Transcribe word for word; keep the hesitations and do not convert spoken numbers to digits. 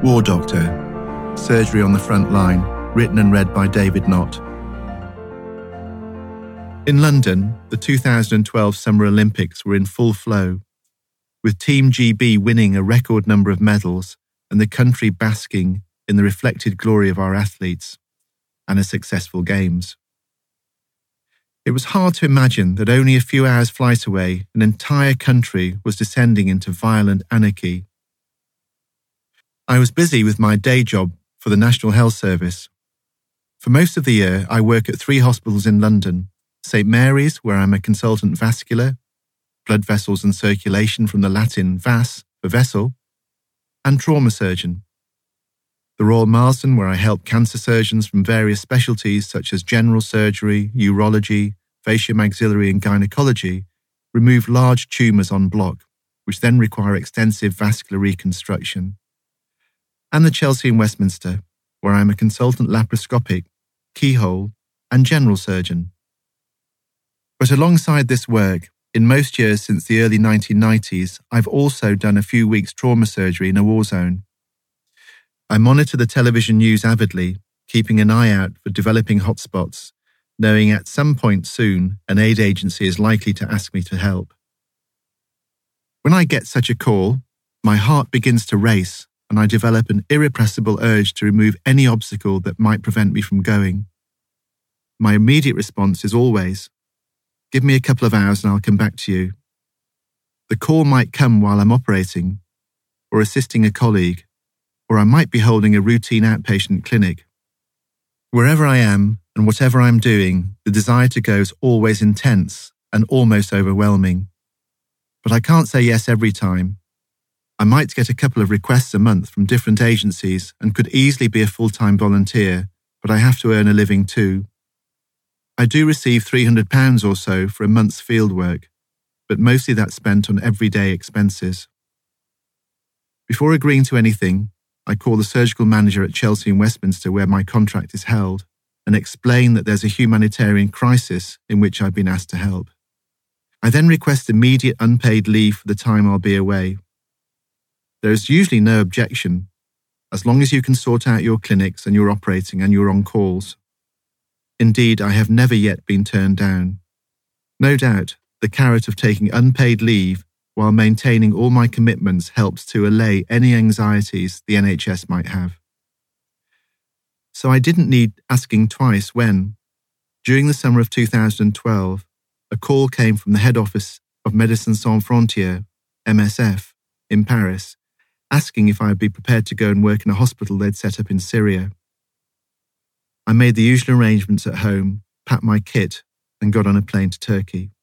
War Doctor, Surgery on the Front Line, written and read by David Knott. In London, the two thousand twelve Summer Olympics were in full flow, with Team G B winning a record number of medals and the country basking in the reflected glory of our athletes and a successful Games. It was hard to imagine that only a few hours' flight away, an entire country was descending into violent anarchy. I was busy with my day job for the National Health Service. For most of the year, I work at three hospitals in London: St Mary's, where I'm a consultant vascular, blood vessels and circulation from the Latin vas, for vessel, and trauma surgeon. The Royal Marsden, where I help cancer surgeons from various specialties such as general surgery, urology, faciamaxillary and gynecology, remove large tumours en bloc, which then require extensive vascular reconstruction. And the Chelsea in Westminster, where I'm a consultant laparoscopic, keyhole, and general surgeon. But alongside this work, in most years since the early nineteen nineties, I've also done a few weeks trauma surgery in a war zone. I monitor the television news avidly, keeping an eye out for developing hotspots, knowing at some point soon an aid agency is likely to ask me to help. When I get such a call, my heart begins to race and I develop an irrepressible urge to remove any obstacle that might prevent me from going. My immediate response is always, "Give me a couple of hours and I'll come back to you." The call might come while I'm operating, or assisting a colleague, or I might be holding a routine outpatient clinic. Wherever I am and whatever I'm doing, the desire to go is always intense and almost overwhelming. But I can't say yes every time. I might get a couple of requests a month from different agencies and could easily be a full-time volunteer, but I have to earn a living too. I do receive three hundred pounds or so for a month's field work, but mostly that's spent on everyday expenses. Before agreeing to anything, I call the surgical manager at Chelsea in Westminster, where my contract is held, and explain that there's a humanitarian crisis in which I've been asked to help. I then request immediate unpaid leave for the time I'll be away. There is usually no objection, as long as you can sort out your clinics and your operating and your on-calls. Indeed, I have never yet been turned down. No doubt, the carrot of taking unpaid leave while maintaining all my commitments helps to allay any anxieties the N H S might have. So I didn't need asking twice when, during the summer of two thousand twelve, a call came from the head office of Médecins Sans Frontières, M S F, in Paris, asking if I would be prepared to go and work in a hospital they'd set up in Syria. I made the usual arrangements at home, packed my kit, and got on a plane to Turkey.